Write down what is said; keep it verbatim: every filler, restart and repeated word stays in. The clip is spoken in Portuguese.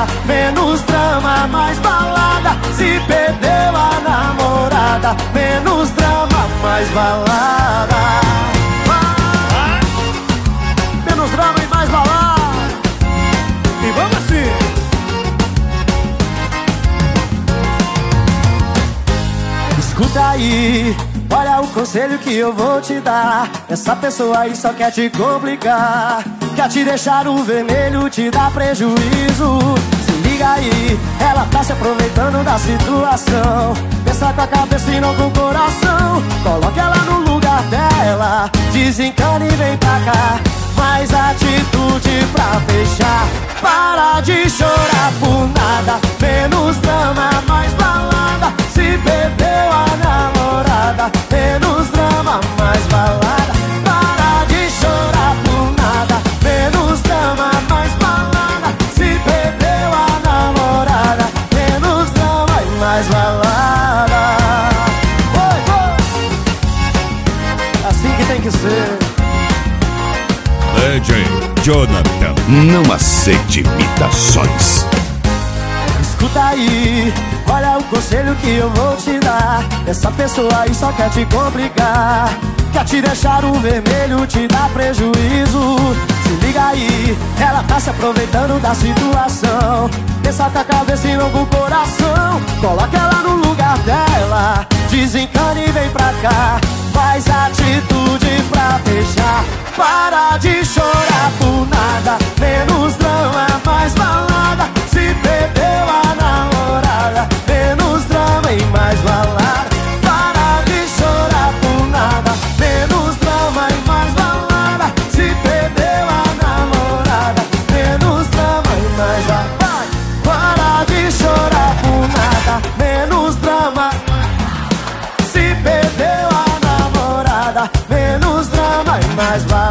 menos drama, mais balada. Se perdeu a namorada, menos drama, mais balada. Ah! Menos drama e mais balada. E vamos assim. Escuta aí, olha o conselho que eu vou te dar. Essa pessoa aí só quer te complicar, quer te deixar no vermelho, te dá prejuízo. Se liga aí, ela tá se aproveitando da situação. Pensa com a cabeça e não com o coração. Coloca ela no lugar dela, desencana e vem pra cá. Mais atitude pra fechar. Para de chorar por nada, menos drama, mais balada. Se perdeu a namorada, menos drama, mais balada. Para de chorar por nada, menos drama, mais balada. Se perdeu a namorada, menos drama e mais balada. Oi, oi. Assim que tem que ser. D J Jonathan, não aceite imitações. Escuta aí, olha o conselho que eu vou te dar. Essa pessoa aí só quer te complicar, quer te deixar no vermelho, te dá prejuízo. Se liga aí, ela tá se aproveitando da situação. Pensa com a cabeça e não com o coração. Coloca ela no lugar dela, desencana e vem pra cá. Faz atitude pra fechar. Para de chorar por nada, menos drama, mais balada. Se perdeu a namorada, menos drama e mais balada. Para de chorar por nada, menos drama e mais balada. Se perdeu a namorada, menos drama e mais balada. Para de chorar por nada, menos drama. Se perdeu a namorada, menos drama e mais balada.